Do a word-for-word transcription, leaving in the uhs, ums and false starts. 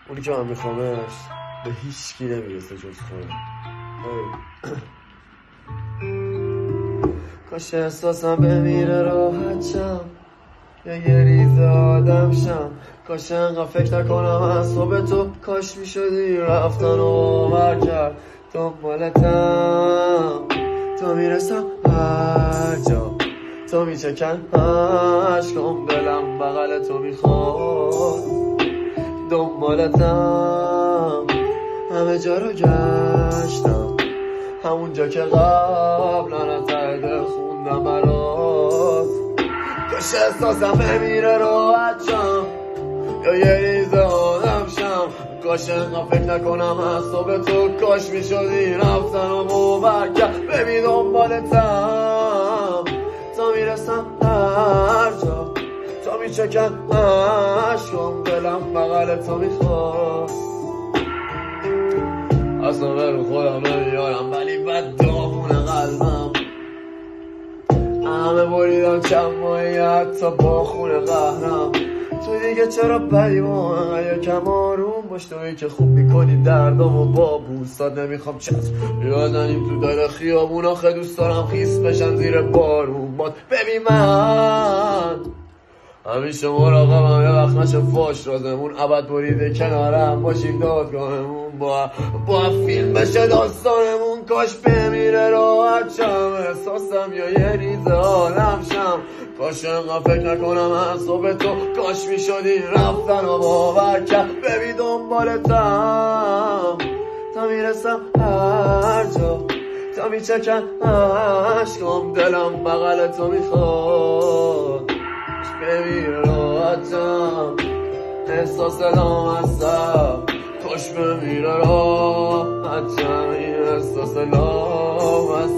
اونی که من میخوامش به هیچ کی نمیرسه جز خودم. کاش احساسم بمیره راحت شم، یا یه ریز آدم شم. کاش انقدر فکر نکنم از صبح تو، کاش میشدی رفتن و باور کرد. دنبالتم تو میرسم هر جا، تو میچکن عشقم، دلم بغل تو میخواد. دنبالتم همه جا رو گشتم، همونجا که قبلا ته دل خوندم برات. کاش احساسم بمیره راحت شم، یا یه ریز آدم شم. کاش انقدر فکر نکنم از صبح تو، کاش میشدی رفتن و باور کرد. ببین دنبالتم تا میرسم هر جا، تا میچکن عشقم، دلم بغل تو میخواد. اصلا به رو خودم نمیارم ولی بد داغون قلبم. همه بریدم چند ماهی حتی با خون قهرم. تو دیگه چرا بدی با من یکم آروم باش، تویی که خوب میکنی دردام و با بوستاد. نمیخوام چت یادنیم تو دل خیابون، آخه دوست دارم خیس بشن زیر بارون باد. ببین من همیشه مراقبم یه وقت نشه فاش رازمون ابد بریده کنارم باشیم دادگاهمون، با با فیلم بشه داستانمون. کاش بمیره راحت شم، احساسم یا یه ریز آدم شم. کاش انقدر فکر نکنم از صبح تو، کاش میشدی رفتن و باور کرد. ببین دنبالتم تا میرسم هر جا، تا میچکن عشقم، دلم بغل تو میخواد. بمیره راحتم، احساس لامصب. کاش بمیره راحتم، این احساس لامصب.